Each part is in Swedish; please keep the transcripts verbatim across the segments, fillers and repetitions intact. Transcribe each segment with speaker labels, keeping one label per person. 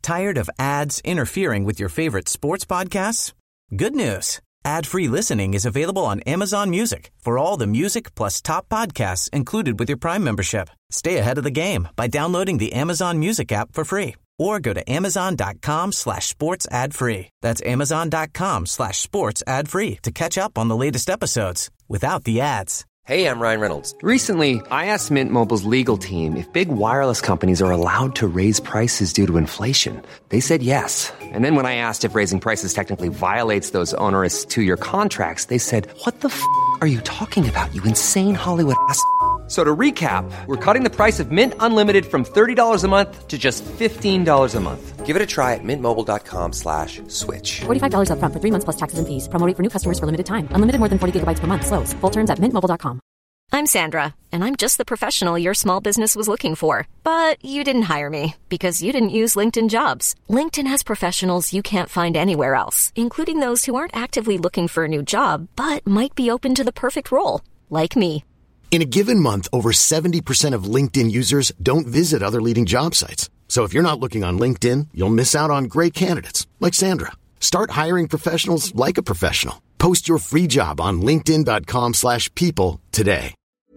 Speaker 1: Tired of ads interfering with your favorite sports podcasts? Good news. Ad-free listening is available on Amazon Music for all the music plus top podcasts included with your Prime membership. Stay ahead of the game by downloading the Amazon Music app for free or go to amazon.com slash sports ad free. That's amazon.com slash sports ad free to catch up on the latest episodes without the ads.
Speaker 2: Hey, I'm Ryan Reynolds. Recently, I asked Mint Mobile's legal team if big wireless companies are allowed to raise prices due to inflation. They said yes. And then when I asked if raising prices technically violates those onerous two-year contracts, they said, what the f*** are you talking about, you insane Hollywood ass f- So to recap, we're cutting the price of Mint Unlimited from thirty dollars a month to just fifteen dollars a month. Give it a try at mintmobile.com slash switch.
Speaker 3: forty-five dollars up front for three months plus taxes and fees. Promo rate for new customers for limited time. Unlimited more than forty gigabytes per month. Slows full terms at mint mobile dot com.
Speaker 4: I'm Sandra, and I'm just the professional your small business was looking for. But you didn't hire me because you didn't use LinkedIn Jobs. LinkedIn has professionals you can't find anywhere else, including those who aren't actively looking for a new job, but might be open to the perfect role, like me.
Speaker 5: In a given month, over seventy percent of LinkedIn users don't visit other leading job sites. So if you're not looking on LinkedIn, you'll miss out on great candidates like Sandra. Start hiring professionals like a professional. Post your free job on linkedin.com slash people today.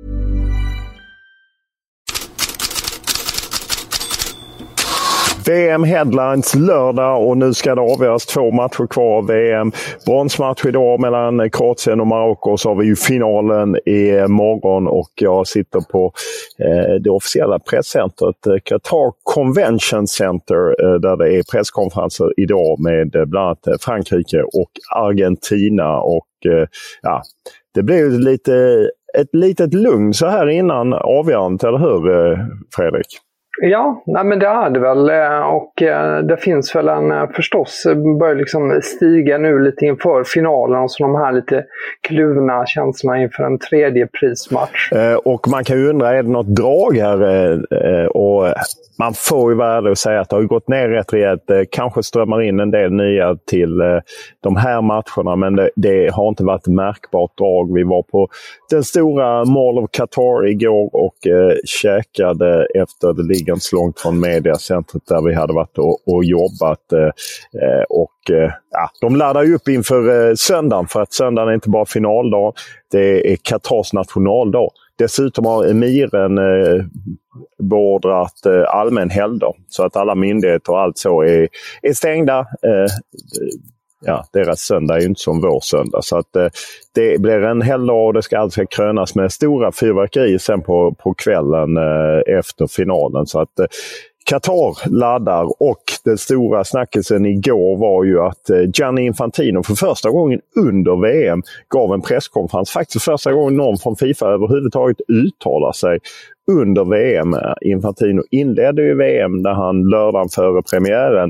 Speaker 6: V M Headlines lördag och nu ska det avgöras två matcher kvar av V M. Bronsmatch idag mellan Kroatien och Marocko, så har vi ju finalen i morgon och jag sitter på eh, det officiella presscentret eh, Qatar Convention Center eh, där det är presskonferenser idag med eh, bland annat Frankrike och Argentina och eh, ja, det blir ju lite ett litet lugn så här innan avgörandet, eller hur eh, Fredrik?
Speaker 7: Ja, nej men det är det väl, och det finns väl en, förstås börjar liksom stiga nu lite inför finalen och så de här lite kluvna känslorna inför en tredje prismatch.
Speaker 6: Eh, och man kan ju undra, är det något drag här? Eh, och man får ju vara ärlig och säga att det har gått ner rätt rejält. Eh, kanske strömmar in en del nya till eh, de här matcherna, men det, det har inte varit märkbart drag. Vi var på den stora Mall of Qatar igår och eh, käkade efter det ligger inte så långt från mediacentret där vi hade varit och, och jobbat. Eh, och eh, ja, de laddar ju upp inför eh, söndagen, för att söndagen är inte bara finaldag, det är Qatars nationaldag. Dessutom har emiren eh, beordrat eh, allmän helgdag, så att alla myndigheter och allt så är, är stängda. Eh, ja, deras söndag är ju inte som vår söndag, så att eh, det blir en helgdag och det ska alltså krönas med stora fyrverkerier sen på, på kvällen eh, efter finalen. Så att eh, Qatar laddar, och den stora snackelsen igår var ju att eh, Gianni Infantino för första gången under V M gav en presskonferens. Faktiskt första gången någon från FIFA överhuvudtaget uttalar sig under V M. Infantino inledde ju V M där han lördagen före premiären,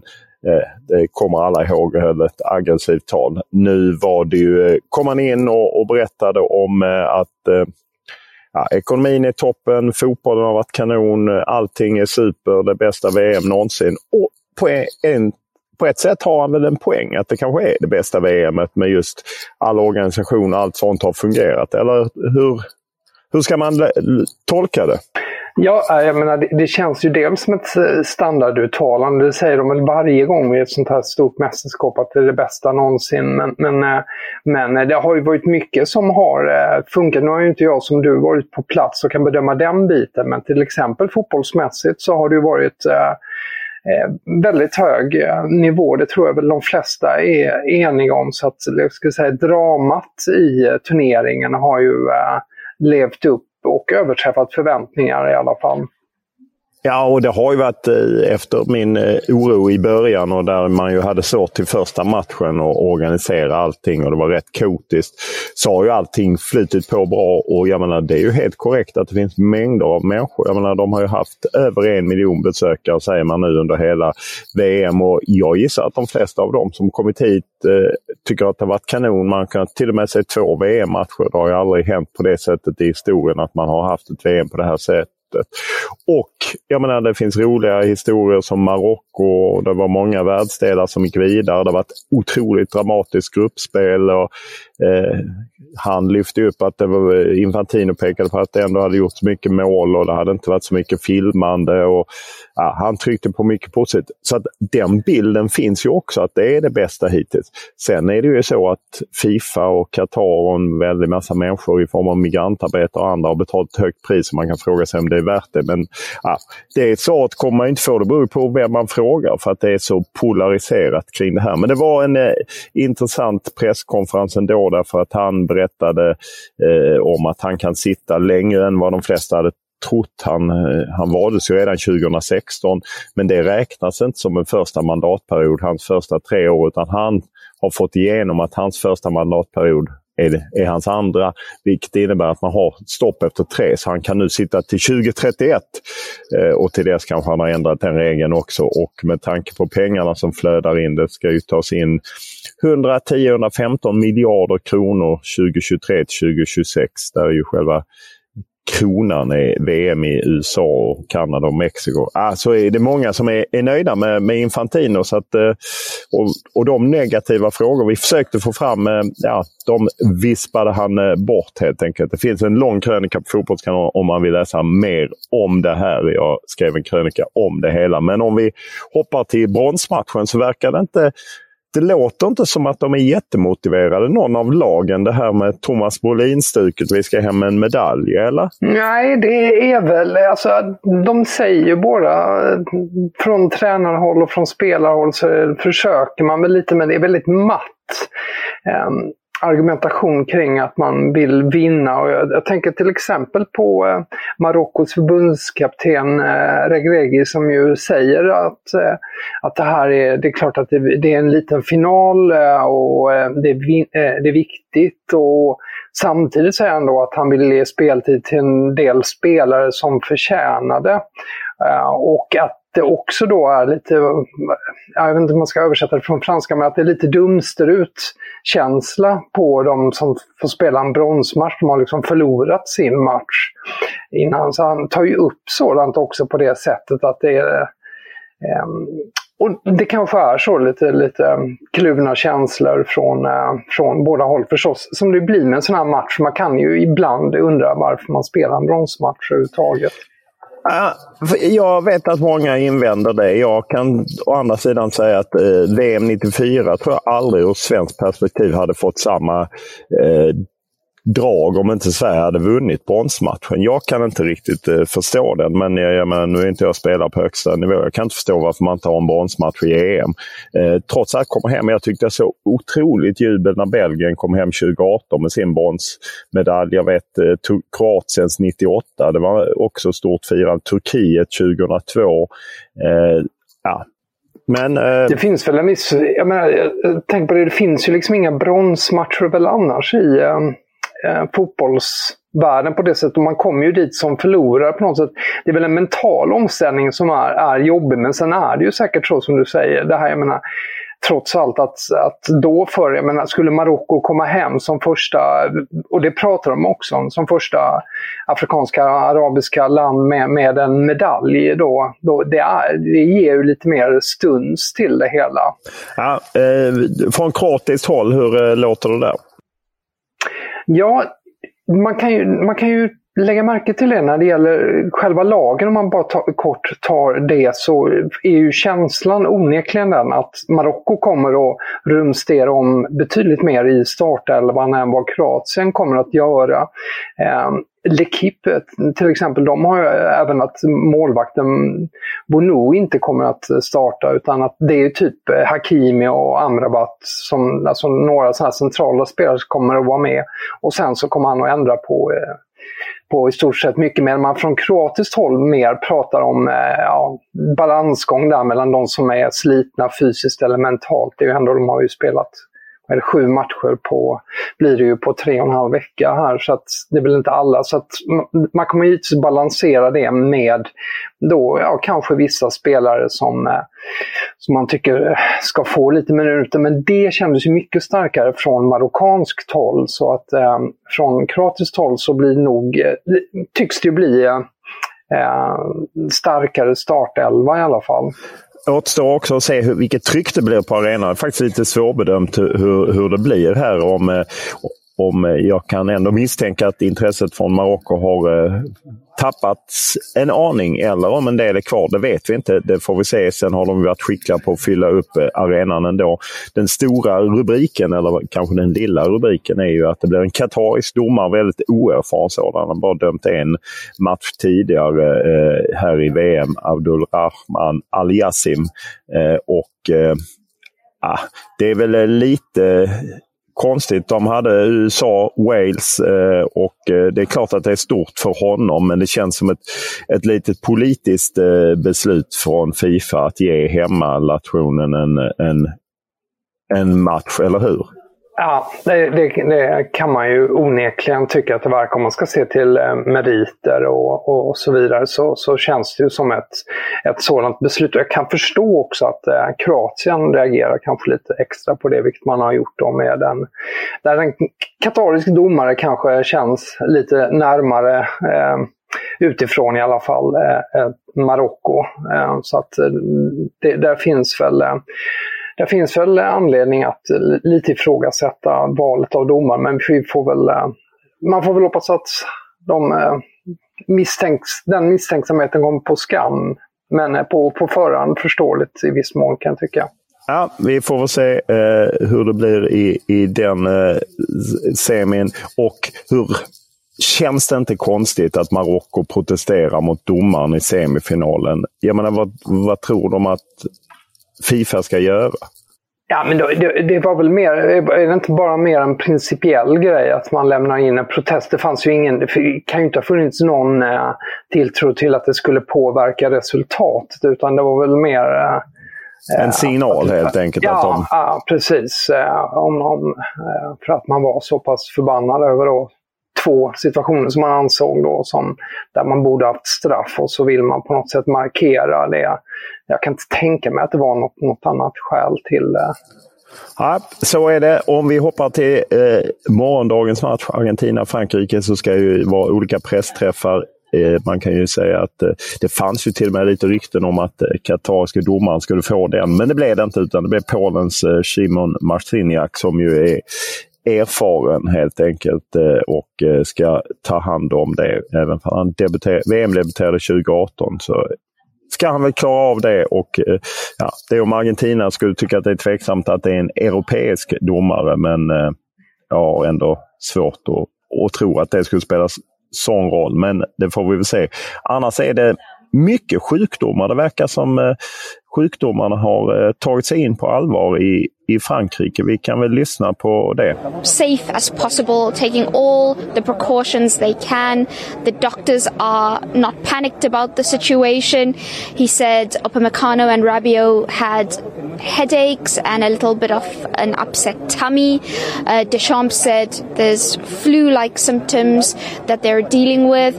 Speaker 6: det kommer alla ihåg, höll ett aggressivt tal. Nu var det ju, kom han in och, och berättade om att ja, ekonomin är toppen, fotbollen har varit kanon, allting är super, det bästa V M någonsin. Och på, en, på ett sätt har han väl en poäng att det kanske är det bästa V M:et med just all organisation, allt sånt har fungerat. Eller hur, hur ska man tolka det?
Speaker 7: Ja, jag menar, det, det känns ju dels som ett standarduttalande. Det säger de väl varje gång vid ett sånt här stort mästerskap att det är det bästa någonsin. Men, men, men det har ju varit mycket som har funkat. Nu har ju inte jag som du varit på plats och kan bedöma den biten. Men till exempel fotbollsmässigt så har det ju varit eh, väldigt hög nivå. Det tror jag väl de flesta är eniga om. Så att, jag ska säga, dramat i turneringen har ju eh, levt upp och överträffat förväntningar i alla fall.
Speaker 6: Ja, och det har ju varit efter min oro i början och där man ju hade svårt till första matchen och organisera allting och det var rätt kaotiskt, så har ju allting flytit på bra. Och jag menar, det är ju helt korrekt att det finns mängder av människor. Jag menar, de har ju haft över en miljon besökare, säger man nu, under hela V M, och jag gissar att de flesta av dem som kommit hit eh, tycker att det har varit kanon. Man kan till och med se två V M-matcher. Det har ju aldrig hänt på det sättet i historien att man har haft ett V M på det här sättet. Och jag menar, det finns roliga historier som Marocko, det var många världsdelar som gick vidare, det var ett otroligt dramatiskt gruppspel och Eh, han lyfte upp att det var, Infantino pekade på att det ändå hade gjort mycket mål och det hade inte varit så mycket filmande. Och, ja, han tryckte på mycket positivt. Så att den bilden finns ju också att det är det bästa hittills. Sen är det ju så att FIFA och Qatar och en väldigt massa människor i form av migrantarbetare och andra har betalat ett högt pris och man kan fråga sig om det är värt det. Men ja, det är så att kommer man inte få det beror på vem man frågar för att det är så polariserat kring det här. Men det var en eh, intressant presskonferens ändå därför att han berättade eh, om att han kan sitta längre än vad de flesta hade trott. Han, han valdes ju redan tjugohundrasexton men det räknas inte som en första mandatperiod, hans första tre år, utan han har fått igenom att hans första mandatperiod är, det, är hans andra, vilket innebär att man har stopp efter tre, så han kan nu sitta till tjugohundratrettioett eh, och till dess kanske han har ändrat den regeln också, och med tanke på pengarna som flödar in, det ska ju tas in hundratio till hundrafemton miljarder kronor tjugohundratjugotre till tjugohundratjugosex, där är ju själva kronan är V M i U S A och Kanada och Mexiko. Ah, så är det många som är, är nöjda med, med Infantino. Så att, och, och de negativa frågor vi försökte få fram, ja, de vispade han bort helt enkelt. Det finns en lång krönika på Fotbollskanalen om man vill läsa mer om det här. Jag skrev en krönika om det hela. Men om vi hoppar till bronsmatchen så verkar det inte... Det låter inte som att de är jättemotiverade, någon av lagen, det här med Thomas Brolin-stuket, vi ska hem med en medalj, eller? Nej,
Speaker 7: det är väl, alltså de säger ju bara från tränarhåll och från spelarhåll så försöker man väl lite, men det är väldigt matt. Um, argumentation kring att man vill vinna. Och jag, jag tänker till exempel på eh, Marockos förbundskapten eh, Regregi som ju säger att, eh, att det här är, det är klart att det, det är en liten final eh, och eh, det, är, eh, det är viktigt, och samtidigt säger han då att han vill ge speltid till en del spelare som förtjänade eh, och att det också då är lite, jag vet inte om man ska översätta det från franska, men att det är lite dumsterut-känsla på de som får spela en bronsmatch. De har liksom förlorat sin match innan. Så han tar ju upp sådant också på det sättet att det är... Um, och det kanske är så lite, lite kluvna känslor från, uh, från båda håll förstås. Som det blir med en sån här match. Man kan ju ibland undra varför man spelar en bronsmatch överhuvudtaget.
Speaker 6: Jag vet att många invänder det. Jag kan å andra sidan säga att eh, V M nittiofyra tror jag aldrig ur svensk perspektiv hade fått samma eh, drag om inte Sverige hade vunnit bronsmatchen. Jag kan inte riktigt eh, förstå den, men jag, jag menar, nu är inte jag spelar på högsta nivå. Jag kan inte förstå varför man inte har en bronsmatch i E M. Eh, trots att komma hem, jag tyckte jag så otroligt jubel när Belgien kom hem tjugoarton med sin bronsmedalj. Jag vet eh, Kroatiens nittioåtta, det var också stort firande. Turkiet tjugohundratvå. Eh, ja. Men, eh...
Speaker 7: det finns väl en viss, jag menar, jag tänk på det, det finns ju liksom inga bronsmatcher väl annars i eh... fotbollsvärlden på det sättet, och man kommer ju dit som förlorare på något sätt. Det är väl en mental omställning som är, är jobbig, men sen är det ju säkert så som du säger, det här, jag menar, trots allt att, att då för, jag menar, skulle Marocko komma hem som första, och det pratar de också om, som första afrikanska, arabiska land med, med en medalj då, då det, är, det ger ju lite mer stunds till det hela.
Speaker 6: Ja, eh, från kroatiskt håll, hur eh, låter det där?
Speaker 7: Ja, man kan ju, man kan ju lägga märke till det när det gäller själva lagen. Om man bara tar, kort tar det, så är ju känslan onekligen den att Marocko kommer att rumstera om betydligt mer i startelvan än vad Kroatien kommer att göra. Eh, L'Equipe till exempel, de har ju även att målvakten Bonou inte kommer att starta, utan att det är typ Hakimi och Amrabat som, alltså några sådana centrala spelare som kommer att vara med, och sen så kommer han att ändra på på i stort sett mycket mer. Man från kroatiskt håll mer pratar om ja, balansgång där mellan de som är slitna fysiskt eller mentalt. Det är ju ändå, de har ju spelat eller sju matcher på, blir det ju på tre och en halv vecka här, så att det är väl inte alla, så att man kommer ju balansera det med då, ja, kanske vissa spelare som, som man tycker ska få lite minuter, men det kändes ju mycket starkare från marockanskt håll, så att eh, från kroatiskt håll så blir nog, tycks det ju bli eh, starkare startelva i alla fall.
Speaker 6: återstår också att se hur, vilket tryck det blir på arenan. Det är faktiskt lite svårbedömt hur, hur det blir här. Om, om jag kan ändå misstänka att intresset från Marocko har eh, tappats en aning, eller om en del är kvar, det vet vi inte. Det får vi se. Sen har de varit skickliga på att fylla upp eh, arenan ändå. Den stora rubriken, eller kanske den lilla rubriken, är ju att det blir en katarisk domare, väldigt oerfaren sådan. Han bara dömt en match tidigare eh, här i V M, Abdulrahman Al-Yassim. Eh, och eh, ah, det är väl lite konstigt. De hade U S A, Wales eh, och eh, det är klart att det är stort för honom, men det känns som ett, ett litet politiskt eh, beslut från FIFA att ge hemmanationen en, en, en match, eller hur?
Speaker 7: Ja, det, det, det kan man ju onekligen tycka att det verkar. Om man ska se till eh, meriter och, och så vidare, så, så känns det ju som ett, ett sådant beslut. Och jag kan förstå också att eh, Kroatien reagerar kanske lite extra på det, vilket man har gjort då med den, där en katarisk domare kanske känns lite närmare eh, utifrån i alla fall eh, Marocko. Eh, så att eh, det, där finns väl eh, Det finns väl anledning att lite ifrågasätta valet av domar, men vi får väl, man får väl hoppas att de misstänks, den misstänksamheten kommer på skam, men på, på förhand förståeligt i viss mån, kan jag tycka.
Speaker 6: Ja, vi får väl se eh, hur det blir i, i den eh, semin, och hur känns det inte konstigt att Marocko protesterar mot domaren i semifinalen? Jag menar, vad, vad tror de att FIFA ska göra?
Speaker 7: Ja, men då, det, det var väl mer, är det inte bara mer en principiell grej att man lämnar in en protest? Det fanns ju ingen, det kan ju inte ha funnits någon eh, tilltro till att det skulle påverka resultatet, utan det var väl mer eh,
Speaker 6: en signal helt enkelt.
Speaker 7: Ja,
Speaker 6: att de...
Speaker 7: ja precis. Eh, om, om, eh, för att man var så pass förbannad över då två situationer som man ansåg då som där man borde haft straff, och så vill man på något sätt markera det. Jag kan inte tänka mig att det var något, något annat skäl till det.
Speaker 6: Ja, så är det. Om vi hoppar till eh, morgondagens match Argentina-Frankrike, så ska ju vara olika pressträffar. Eh, man kan ju säga att eh, det fanns ju till och med lite rykten om att eh, katariska domaren skulle få den, men det blev det inte, utan det blev Polens eh, Szymon Marciniak, som ju är erfaren helt enkelt och ska ta hand om det. Även för han debuter- V M-debuterade tjugo arton, så ska han väl klara av det. Och ja, det om Argentina skulle tycka att det är tveksamt att det är en europeisk domare, men ja, ändå svårt att, att tro att det skulle spela sån roll, men det får vi väl se. Annars är det mycket sjukdomar. Det verkar som eh, sjukdomarna har eh, tagit sig in på allvar i, i Frankrike. Vi kan väl lyssna på det.
Speaker 8: Safe as possible, taking all the precautions they can. The doctors are not panicked about the situation. He said Upamecano and Rabiot had headaches and a little bit of an upset tummy. Uh, Deschamps said there's flu-like symptoms that they're dealing with.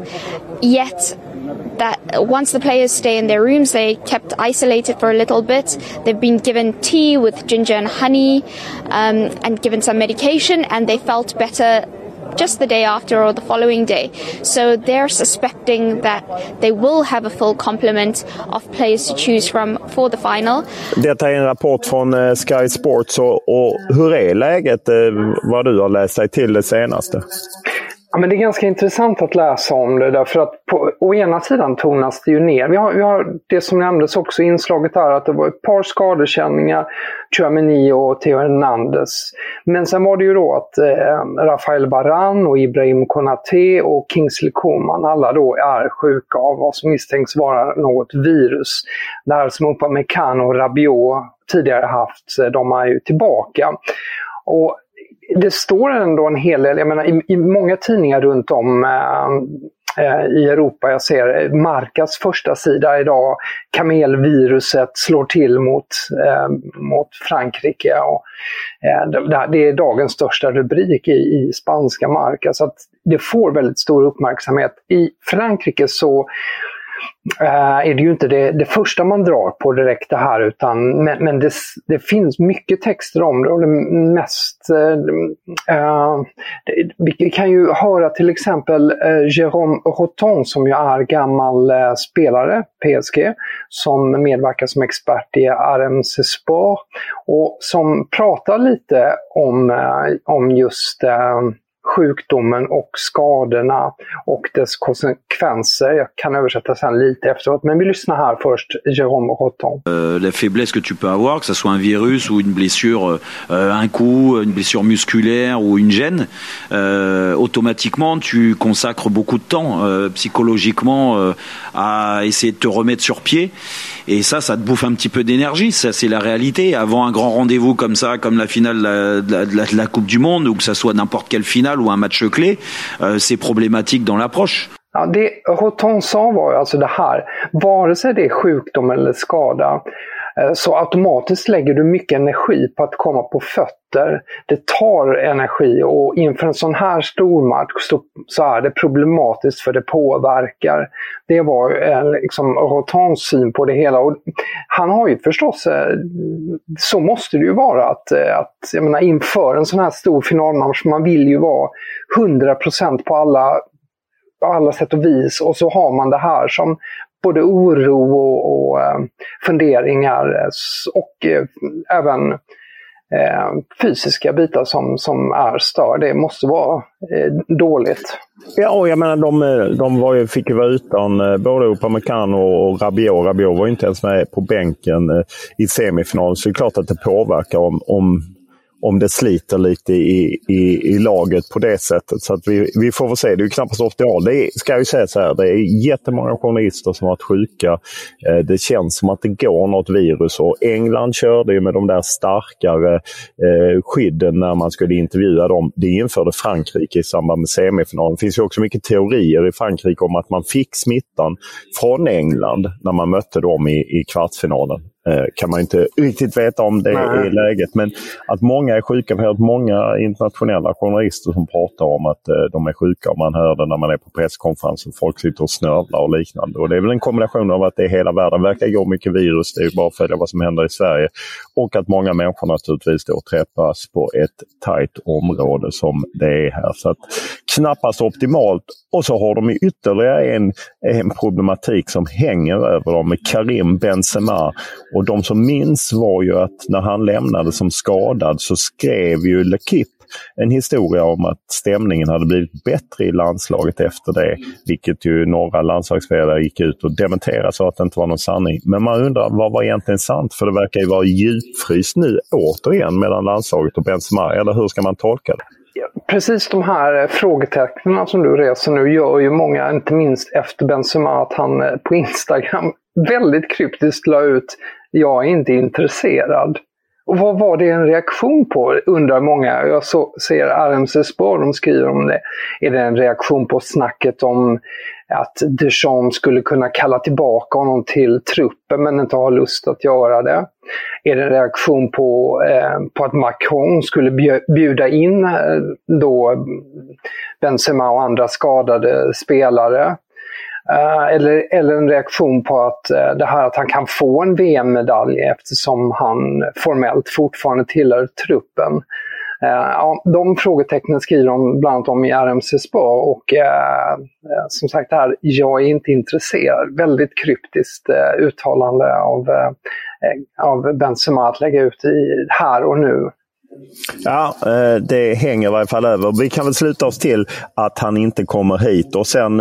Speaker 8: Yet that once the players stay in their rooms, they kept isolated for a little bit. They've been given tea with ginger and honey um, and given some medication, and they felt better just the day after or the following day. So they're suspecting that they will have a full complement of players to choose from for the final.
Speaker 6: Detta är en rapport från Sky Sports, och, och hur är läget, vad du har läst dig till det senaste?
Speaker 7: Ja, men det är ganska intressant att läsa om det, därför att på å ena sidan tonas det ju ner. Vi har, vi har det som nämndes också inslaget här, att det var ett par skadekänningar, Tchouaméni och Theo Hernandez. Men sen var det ju då att eh, Rafael Varane och Ibrahim Konaté och Kingsley Coman alla då är sjuka av vad som misstänks vara något virus. Det här som Upamecano och Rabiot tidigare haft, de är ju tillbaka. Och det står ändå en hel del, jag menar, i, i många tidningar runt om äh, i Europa. Jag ser Marcas första sida idag, kamelviruset slår till mot, äh, mot Frankrike. Och, äh, det, det är dagens största rubrik i, i spanska Marca, så att det får väldigt stor uppmärksamhet. I Frankrike så äh, är det ju inte det, det första man drar på direkt det här, utan, men, men det, det finns mycket texter om det, och det mest äh, äh, det, vi kan ju höra till exempel äh, Jérôme Rotten, som ju är gammal äh, spelare P S G, som medverkar som expert i R M C Sport, och som pratar lite om, äh, om just äh, sjukdomen och skadorna och dess konsekvenser. Jag kan översätta sen lite efteråt, men vi lyssnar här först. Jérôme Rotten.
Speaker 9: Euh, la faiblesse que tu peux avoir, que ce soit un virus ou une blessure, euh, un coup, une blessure musculaire ou une gêne, euh, automatiquement tu consacres beaucoup de temps euh, psychologiquement euh, à essayer de te remettre sur pied, et ça, ça te bouffe un petit peu d'énergie. Ça, c'est la réalité. Avant un grand rendez-vous comme ça, comme la finale de la, de la, de la, de la Coupe du Monde, ou que ça soit n'importe quelle finale ou un match clé, euh, c'est problématique dans l'approche.
Speaker 7: Ja, det Rotten sa var ju alltså det här. Vare sig det är sjukdom eller skada, så automatiskt lägger du mycket energi på att komma på fötter. Det tar energi, och inför en sån här stor match så, så är det problematiskt, för det påverkar. Det var eh, liksom Rottens syn på det hela, och han har ju förstås, eh, så måste det ju vara att, att jag menar, inför en sån här stor finalmatch, man vill ju vara hundra procent på alla på alla sätt och vis, och så har man det här som både oro och, och eh, funderingar och eh, även eh, fysiska bitar som, som är stör. Det måste vara eh, dåligt.
Speaker 6: Ja, och jag menar, de, de var ju, fick ju vara utan eh, både Upamecano och Rabiot. Rabiot var ju inte ens med på bänken eh, i semifinalen, så det är klart att det påverkar om, om om det sliter lite i, i, i laget på det sättet. Så att vi, vi får väl se. Det är ju knappast optimalt. Det är, ska jag säga så här, det är jättemånga journalister som har varit sjuka. Eh, det känns som att det går något virus. Och England körde ju med de där starkare eh, skydden när man skulle intervjua dem. Det införde Frankrike i samband med semifinalen. Det finns ju också mycket teorier i Frankrike om att man fick smittan från England när man mötte dem i, i kvartsfinalen. Kan man inte riktigt veta om det är läget, men att många är sjuka, för att många internationella journalister som pratar om att de är sjuka, och man hör det när man är på presskonferenser, folk sitter och snövlar och liknande, och det är väl en kombination av att det är hela världen verkar gå mycket virus, det är ju bara att följa vad som händer i Sverige, och att många människor naturligtvis då träffas på ett tajt område som det är här, så att knappast optimalt. Och så har de ju ytterligare en, en problematik som hänger över dem med Karim Benzema. Och de som minns var ju att när han lämnade som skadad så skrev ju L'Équipe en historia om att stämningen hade blivit bättre i landslaget efter det. Vilket ju några landslagsspelare gick ut och dementerade, så att det inte var någon sanning. Men man undrar, vad var egentligen sant? För det verkar ju vara djupfrys nu återigen mellan landslaget och Benzema. Eller hur ska man tolka det?
Speaker 7: Precis de här frågetecknen som du reser nu gör ju många, inte minst efter Benzema, att han på Instagram väldigt kryptiskt la ut "jag är inte intresserad". Och vad var det en reaktion på, undrar många. Jag så, ser R M C Sport, de skriver om det. Är det en reaktion på snacket om att Deschamps skulle kunna kalla tillbaka honom till truppen men inte ha lust att göra det? Är det en reaktion på, eh, på att Macron skulle bjuda in eh, då Benzema och andra skadade spelare? Uh, eller, eller en reaktion på att uh, det här att han kan få en V M-medalj eftersom han formellt fortfarande tillhör truppen. Uh, ja, de frågetecknen skriver de bland annat om i R M C Sport, och uh, uh, som sagt det här, "jag är inte intresserad", väldigt kryptiskt uh, uttalande av, uh, uh, av Benzema att lägga ut i här och nu.
Speaker 6: Ja, det hänger i varje fall över. Vi kan väl sluta oss till att han inte kommer hit. Och sen,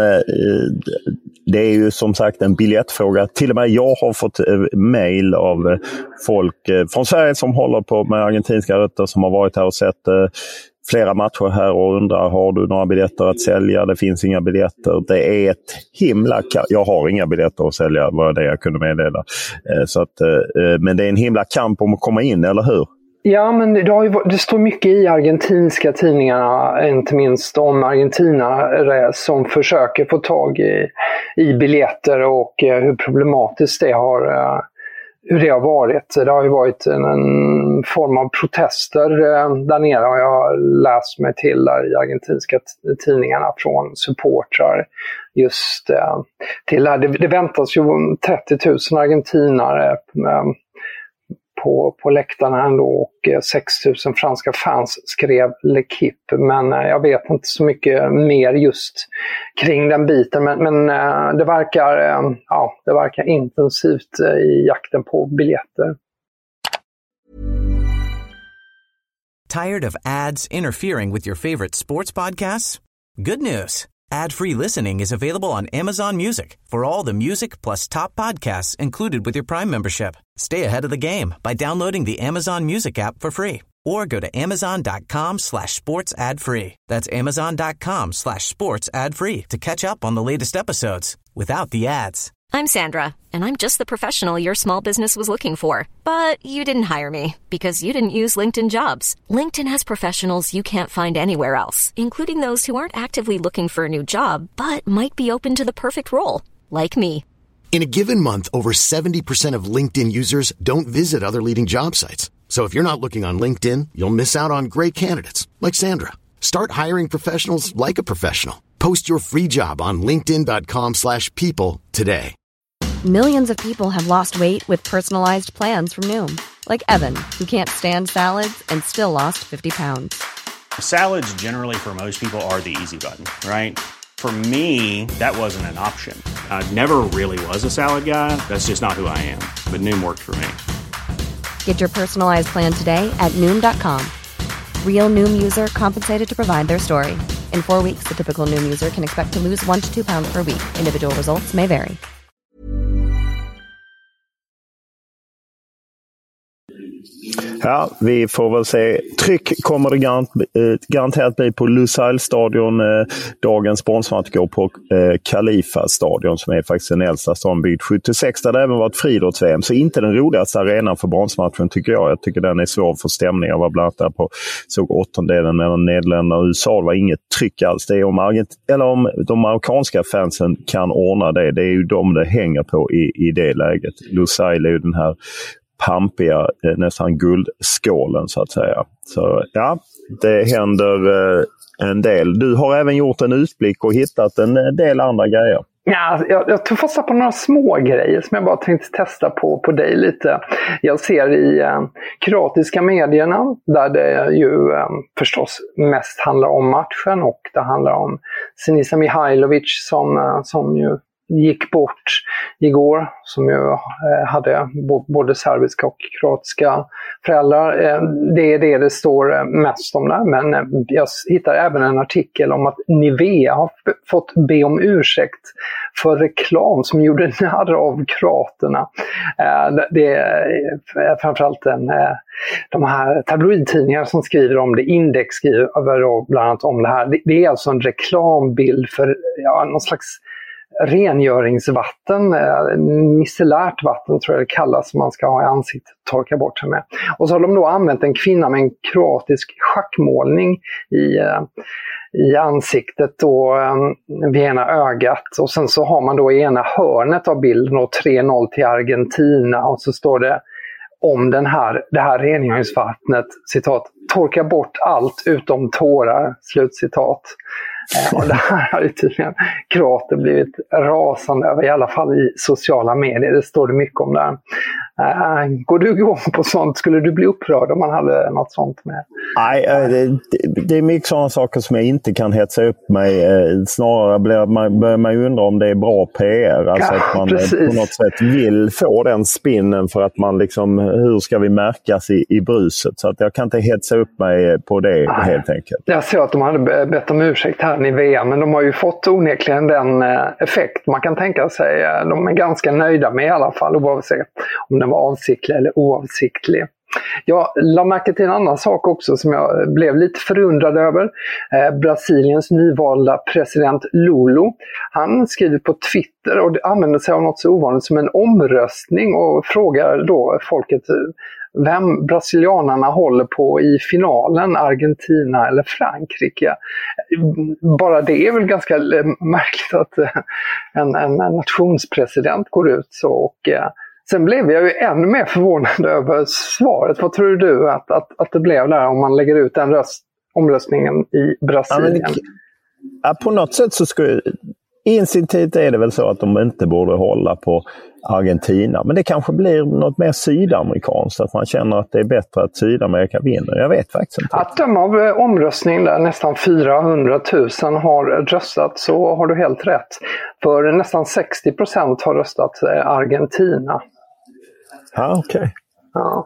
Speaker 6: det är ju som sagt en biljettfråga. Till och med jag har fått mejl av folk från Sverige som håller på med argentinska rötter, som har varit här och sett flera matcher här och undrar, har du några biljetter att sälja? Det finns inga biljetter. Det är ett himla... Jag har inga biljetter att sälja, var det jag kunde meddela. Så att, men det är en himla kamp om att komma in, eller hur?
Speaker 7: Ja, men det, har ju, det står mycket i argentinska tidningarna, inte minst om Argentina, som försöker få tag i, i biljetter, och hur problematiskt det har, hur det har varit. Det har ju varit en, en form av protester där nere, och jag har läst mig till där i argentinska tidningarna från supportrar just eh, till det. Det väntas ju trettio tusen argentinare eh, på, på läktarna ändå, och sex tusen franska fans, skrev L'Equipe. Men jag vet inte så mycket mer just kring den biten. Men, men det, verkar, ja, det verkar intensivt i jakten på biljetter.
Speaker 1: Tired of ads interfering with your favorite sports podcasts? Good news. Ad-free listening is available on Amazon Music for all the music plus top podcasts included with your Prime membership. Stay ahead of the game by downloading the Amazon Music app for free or go to amazon.com slash sports ad free. That's amazon.com slash sports ad free to catch up on the latest episodes without the ads.
Speaker 4: I'm Sandra, and I'm just the professional your small business was looking for. But you didn't hire me because you didn't use LinkedIn Jobs. LinkedIn has professionals you can't find anywhere else, including those who aren't actively looking for a new job, but might be open to the perfect role, like me.
Speaker 5: In a given month, over seventy percent of LinkedIn users don't visit other leading job sites. So if you're not looking on LinkedIn, you'll miss out on great candidates like Sandra. Start hiring professionals like a professional. Post your free job on linkedin.com slash people today.
Speaker 10: Millions of people have lost weight with personalized plans from Noom. Like Evan, who can't stand salads and still lost fifty pounds.
Speaker 11: Salads generally for most people are the easy button, right? For me, that wasn't an option. I never really was a salad guy. That's just not who I am. But Noom worked for me.
Speaker 10: Get your personalized plan today at Noom dot com. Real Noom user compensated to provide their story. In four weeks, the typical Noom user can expect to lose one to two pounds per week. Individual results may vary.
Speaker 6: Ja, vi får väl se. Tryck kommer det garant, garanterat bli på Lusail-stadion. Dagens sponsmatch går på Khalifa-stadion som är faktiskt den äldsta staden, byggd sjuttiosex. Där det även varit friidrotts-V M. Så inte den roligaste arenan för bronsmatchen tycker jag. Jag tycker den är svår för stämning. Jag var bland annat där på såg åttondelen mellan Nederländerna och U S A. Det var inget tryck alls. Det är om, Argent- eller om de amerikanska fansen kan ordna det. Det är ju de det hänger på i, i det läget. Lusail är ju den här pampiga, nästan guldskålen så att säga. Så ja, det händer eh, en del. Du har även gjort en utblick och hittat en del andra grejer.
Speaker 7: Ja, jag, jag tog fasta på några små grejer som jag bara tänkte testa på, på dig lite. Jag ser i eh, kroatiska medierna där det ju eh, förstås mest handlar om matchen, och det handlar om Sinisa Mihajlovic som, eh, som ju gick bort igår, som ju eh, hade både serbiska och kroatiska föräldrar. Eh, det är det det står mest om där, men eh, jag hittar även en artikel om att Nivea har f- fått be om ursäkt för reklam som gjorde narr av kroaterna. Eh, det är framförallt en, eh, de här tabloidtidningar som skriver om det. Index skriver bland annat om det här. Det, det är alltså en reklambild för ja, någon slags rengöringsvatten, eh, micellärt vatten tror jag det kallas, som man ska ha i ansiktet och torka bort sig med. Och så har de då använt en kvinna med en kroatisk schackmålning i, eh, i ansiktet och eh, vid ena ögat. Och sen så har man då i ena hörnet av bilden och tre noll till Argentina, och så står det om den här, det här rengöringsvattnet, citat, torka bort allt utom tårar, slutcitat. Eh, och det här har ju tydligen kroater blivit rasande över, i alla fall i sociala medier. Det står det mycket om där. Eh, går du igång på sånt? Skulle du bli upprörd om man hade något sånt med?
Speaker 6: Nej, det, det är mycket sådana saker som jag inte kan hetsa upp mig. Snarare blir man, börjar man ju undra om det är bra P R. Alltså ja, att man precis. På något sätt vill få den spinnen för att man liksom, hur ska vi märkas i, i bruset? Så att jag kan inte hetsa upp mig på det Nej. helt enkelt. Jag
Speaker 7: ser att de hade bett om ursäkt här i V M, men de har ju fått onekligen den effekt man kan tänka sig. De är ganska nöjda med i alla fall, oavsett om den var avsiktlig eller oavsiktlig. Jag la märke till en annan sak också som jag blev lite förundrad över. Eh, Brasiliens nyvalda president Lula, han skriver på Twitter och använder sig av något så ovanligt som en omröstning och frågar då folket vem brasilianarna håller på i finalen, Argentina eller Frankrike. Bara det är väl ganska märkligt att en, en, en nationspresident går ut så. Och sen blev jag ju ännu mer förvånad över svaret. Vad tror du att, att, att det blev där om man lägger ut den röst, omröstningen i Brasilien?
Speaker 6: Ja, men, ja, på något sätt så skulle instinktivt är det väl så att de inte borde hålla på Argentina. Men det kanske blir något mer sydamerikanskt, att man känner att det är bättre att Sydamerika vinner. Jag vet faktiskt inte.
Speaker 7: Att döma av omröstningen där nästan fyrahundratusen har röstat, så har du helt rätt. För nästan sextio procent har röstat Argentina.
Speaker 6: Ja, okej. Okay.
Speaker 7: Ja.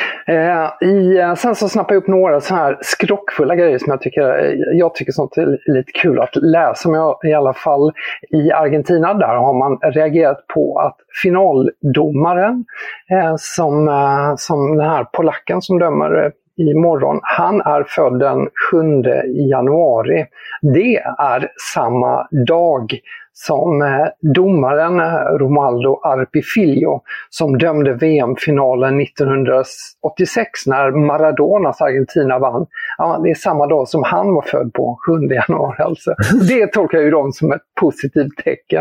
Speaker 7: Eh, i, sen så snappar jag upp några så här skrockfulla grejer som jag tycker, jag tycker sånt är lite kul att läsa. Men jag, i alla fall i Argentina, där har man reagerat på att finaldomaren eh, som, eh, som den här polacken som dömer eh, imorgon, han är född den sjunde januari. Det är samma dag som domaren Romualdo Arpifilho som dömde V M-finalen nittonhundraåttiosex när Maradonas Argentina vann. Ja, det är samma dag som han var född på, sjunde januari alltså. Det tolkar ju de som ett positivt tecken.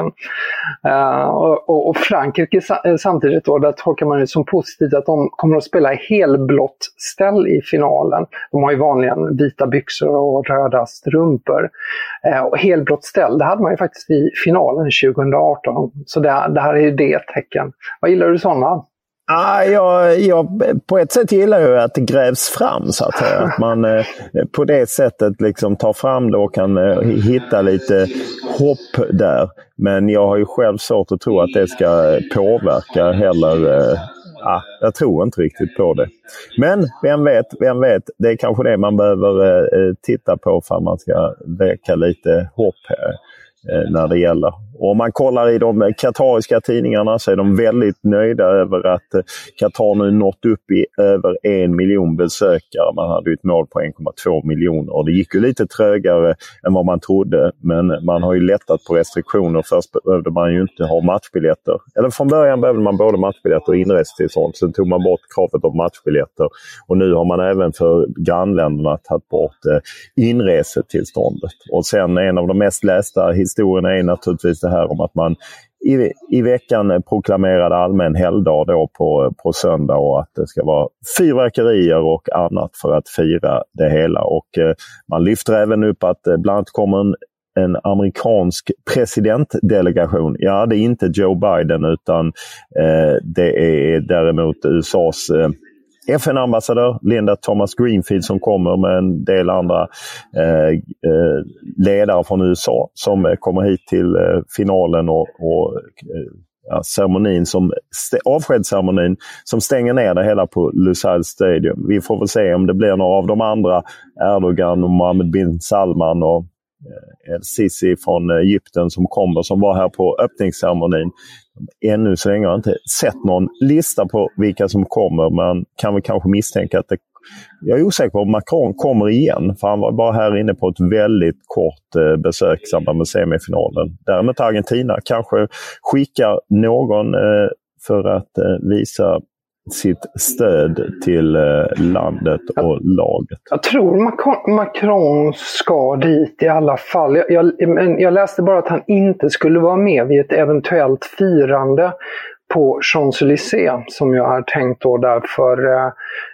Speaker 7: Uh, och, och Frankrike samtidigt då, där tolkar man det som positivt att de kommer att spela i helblått ställ i finalen. De har ju vanligen vita byxor och röda strumpor. Uh, och helblått ställ, det hade man ju faktiskt i finalen tjugoarton. Så det, det här är ju det tecken. Vad gillar du sådana?
Speaker 6: Ah, jag, jag, på ett sätt gillar jag att det grävs fram, så att säga. Att man eh, på det sättet liksom tar fram det och kan eh, hitta lite hopp där. Men jag har ju själv svårt att tro att det ska påverka heller. Eh, ah, jag tror inte riktigt på det. Men vem vet, vem vet, det är kanske det man behöver eh, titta på för att man ska väcka lite hopp här. När det gäller. Och om man kollar i de katariska tidningarna så är de väldigt nöjda över att Katar nu nått upp i över en miljon besökare. Man hade ju ett mål på en komma två miljoner och det gick ju lite trögare än vad man trodde, men man har ju lättat på restriktioner. Först behövde man ju inte ha matchbiljetter. Eller från början behövde man både matchbiljetter och inresetillstånd. Sen tog man bort kravet på matchbiljetter och nu har man även för grannländerna tagit bort inresetillståndet. Och sen en av de mest lästa historierna är naturligtvis det här om att man i, i veckan proklamerade allmän helgdag då på, på söndag, och att det ska vara fyrverkerier och annat för att fira det hela. Och eh, man lyfter även upp att eh, bland annat kommer en, en amerikansk presidentdelegation. Ja, det är inte Joe Biden utan eh, det är däremot U S A:s eh, F N-ambassadör Linda Thomas Greenfield som kommer med en del andra eh, eh, ledare från U S A som eh, kommer hit till eh, finalen och, och eh, ja, ceremonin som st- avskedsceremonin som stänger ner det hela på Lusail Stadium. Vi får väl se om det blir några av de andra, Erdogan och Mohammed bin Salman och eh, El Sisi från Egypten som kommer, som var här på öppningsceremonin. Ännu så länge har jag inte sett någon lista på vilka som kommer. Man kan väl kanske misstänka att det, jag är osäker på om Macron kommer igen. För han var bara här inne på ett väldigt kort eh, besök i samband med semifinalen. Däremot Argentina kanske skickar någon eh, för att eh, visa sitt stöd till eh, landet och laget.
Speaker 7: Jag tror Macron, Macron ska dit i alla fall. Jag, jag, jag läste bara att han inte skulle vara med vid ett eventuellt firande på Champs-Élysées som jag är tänkt då därför. Eh,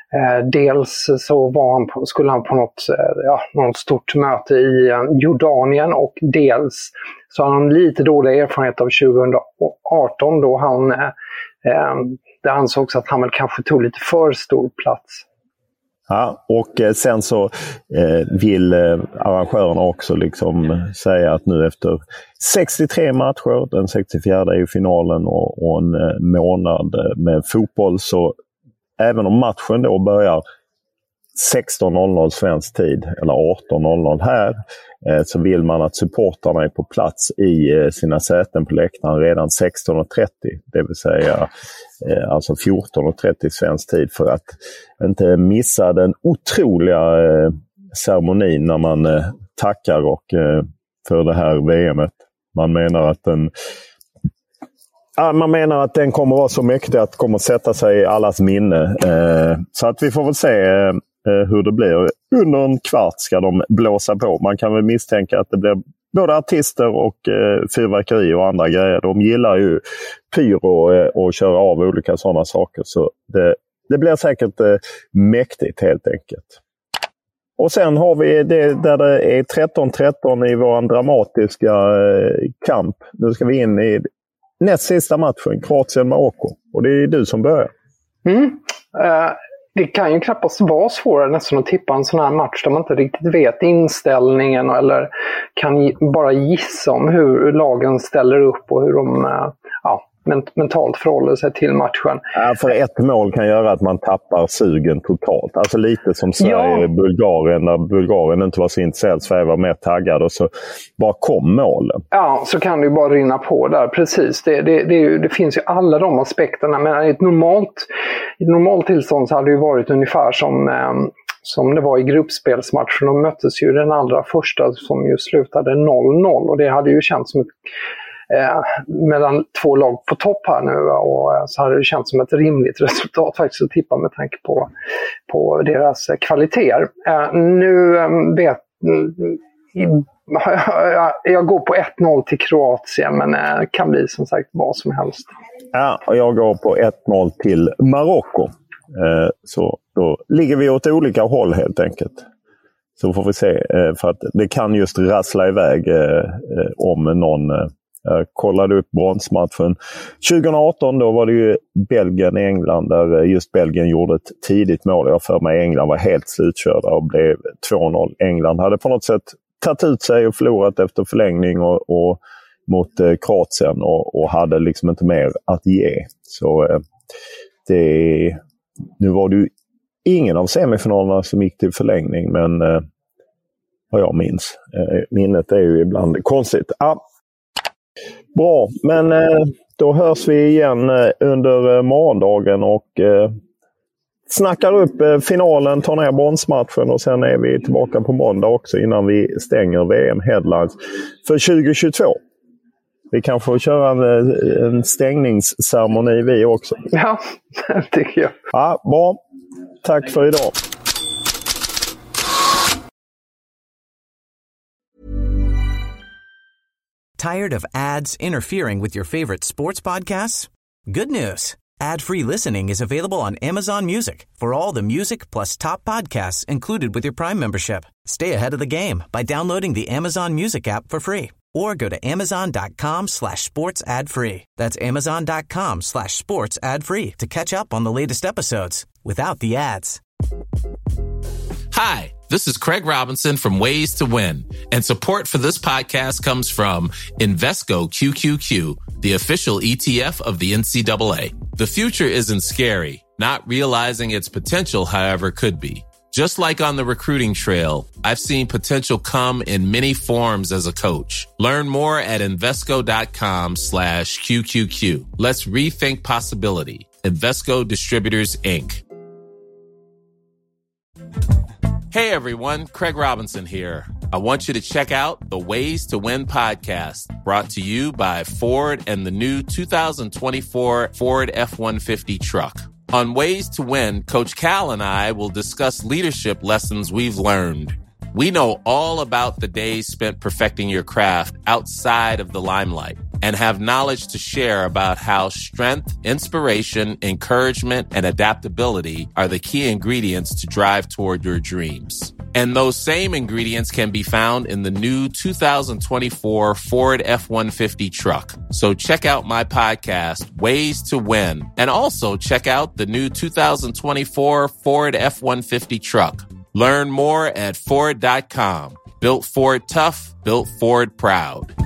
Speaker 7: dels så var han på, skulle han på något, ja, något stort möte i eh, Jordanien, och dels så har han lite dålig erfarenhet av tjugoarton då han eh, eh, det ansågs att han väl kanske tog lite för stor plats.
Speaker 6: Ja, och eh, sen så eh, vill eh, arrangörerna också liksom säga att nu efter sextiotre matcher, den sextiofjärde är ju finalen och, och en eh, månad med fotboll, så även om matchen då börjar sexton noll noll svensk tid eller arton noll noll här, eh, så vill man att supportarna är på plats i eh, sina säten på läktaren redan sexton trettio, det vill säga eh, alltså fjorton trettio svensk tid, för att inte missa den otroliga eh, ceremonin när man eh, tackar och eh, för det här V M:et. Man menar att den Ja, man menar att den kommer vara så mäktig att kommer sätta sig i allas minne. Eh, så att vi får väl se eh, hur det blir. Under en kvart ska de blåsa på. Man kan väl misstänka att det blir både artister och eh, fyrverkeri och andra grejer. De gillar ju pyro eh, och köra av olika sådana saker. Så det, det blir säkert eh, mäktigt helt enkelt. Och sen har vi det där det är tretton tretton i vår dramatiska eh, kamp. Nu ska vi in i näst sista matchen, Kroatien-Marocko. Och det är du som börjar.
Speaker 7: Mm. Uh, det kan ju knappast vara svårare nästan att tippa en sån här match där man inte riktigt vet inställningen eller kan bara gissa om hur lagen ställer upp och hur de uh, ja, mentalt förhåller sig till matchen.
Speaker 6: Ja, för ett mål kan göra att man tappar sugen totalt. Alltså lite som Sverige-Bulgarien, ja. När Bulgarien inte var så intresserad, Sverige var mer taggad och så bara kom målen. Ja,
Speaker 7: så kan det ju bara rinna på där, precis. Det, det, det, är ju, det finns ju alla de aspekterna, men i ett normalt, i ett normalt tillstånd så hade det ju varit ungefär som... Eh, som det var i gruppspelsmatchen. De möttes ju den allra första som ju slutade noll noll och det hade ju känts som ett Eh, mellan två lag på topp här nu och eh, så hade det känts som ett rimligt resultat faktiskt att tippa med tanke på, på deras eh, kvaliteter. Eh, nu eh, vet jag, jag går på ett noll till Kroatien men det eh, kan bli som sagt vad som helst.
Speaker 6: Ja, och jag går på ett noll till Marocko. Eh, så då ligger vi åt olika håll helt enkelt. Så får vi se, eh, för att det kan just rassla iväg eh, om någon eh, Jag kollade upp bronsmatchen tjugo arton, då var det ju Belgien-England där just Belgien gjorde ett tidigt mål. Jag för mig England var helt slutkörda och blev två noll. England hade på något sätt tagit ut sig och förlorat efter förlängning och, och mot eh, Kroatien och, och hade liksom inte mer att ge. Så eh, det, nu var det ju ingen av semifinalerna som gick till förlängning, men eh, vad jag minns. Eh, minnet är ju ibland konstigt. Ah, Bra, men eh, då hörs vi igen eh, under eh, morgondagen och eh, snackar upp eh, finalen, tar ner bronsmatchen och sen är vi tillbaka på måndag också innan vi stänger V M Headlines för tjugo tjugotvå. Vi kan få köra en, en stängningsceremoni vi också.
Speaker 7: Ja, det tycker jag.
Speaker 6: Ja, bra. Tack för idag.
Speaker 1: Tired of ads interfering with your favorite sports podcasts? Good news. Ad-free listening is available on Amazon Music for all the music plus top podcasts included with your Prime membership. Stay ahead of the game by downloading the Amazon Music app for free or go to amazon.com slash sports ad free. That's amazon.com slash sports ad free to catch up on the latest episodes without the ads.
Speaker 12: Hi, this is Craig Robinson from Ways to Win, and support for this podcast comes from Invesco Q Q Q, the official E T F of the N C double A. The future isn't scary. Not realizing its potential, however, could be. Just like on the recruiting trail, I've seen potential come in many forms as a coach. Learn more at Invesco.com slash QQQ. Let's rethink possibility. Invesco Distributors, Incorporated. Hey everyone, Craig Robinson here. I want you to check out the Ways to Win podcast, brought to you by Ford and the new two thousand twenty-four Ford F one fifty truck. On Ways to Win, Coach Cal and I will discuss leadership lessons we've learned. We know all about the days spent perfecting your craft outside of the limelight and have knowledge to share about how strength, inspiration, encouragement, and adaptability are the key ingredients to drive toward your dreams. And those same ingredients can be found in the new two thousand twenty-four Ford F one fifty truck. So check out my podcast, Ways to Win, and also check out the new two thousand twenty-four Ford F one fifty truck. Learn more at Ford dot com. Built Ford tough, built Ford proud.